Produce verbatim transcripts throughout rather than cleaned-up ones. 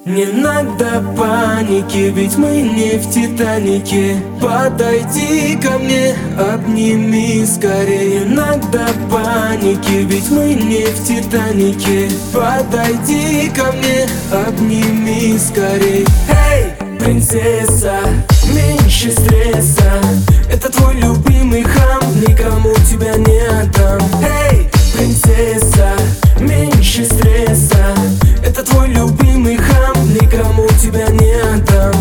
Не надо паники, ведь мы не в Титанике. Подойди ко мне, обними скорее. Не надо паники, ведь мы не в Титанике. Подойди ко мне, обними скорее. Эй, принцесса, меньше стресса. Это твой любимый хам, никому тебя не отдам. Эй, принцесса, меньше стресса. Это твой любимый хам, никому тебя не отдам.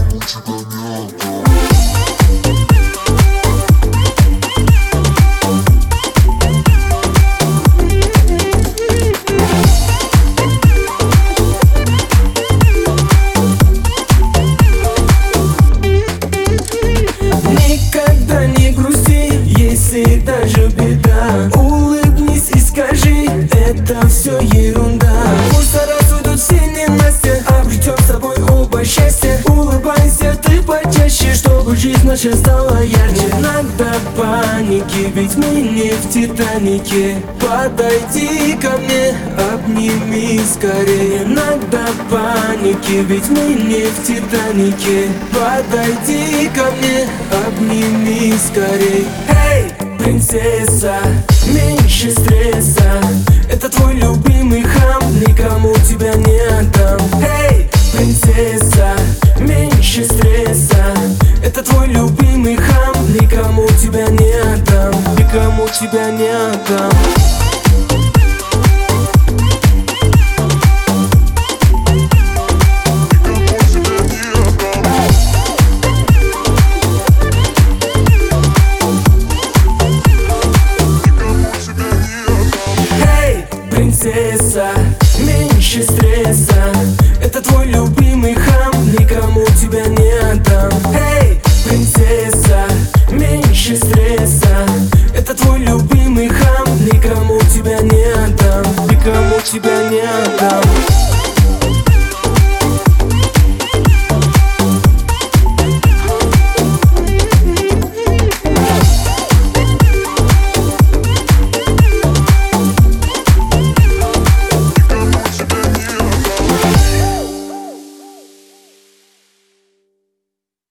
Никогда не грусти, если даже беда. Улыбнись и скажи, это все ерунда. Пусть рассудят все ненастья, обретем с тобой оба счастья. Улыбайся ты почаще, чтобы жизнь наша стала ярче. Не надо паники, ведь мы не в Титанике. Подойди ко мне, обними скорее. Не надо паники, ведь мы не в Титанике. Подойди ко мне, обними скорее. Эй, принцесса, меньше стресса. Это твой любимый хам, никому тебя не отдам. Эй, принцесса, меньше стресса. Это твой любимый хам, никому тебя не отдам. Никому тебя не отдам. Принцесса, меньше стресса. Это твой любимый хам, никому тебя не отдам. Эй, принцесса, меньше стресса. Это твой любимый хам, никому тебя не отдам. Никому тебя не отдам.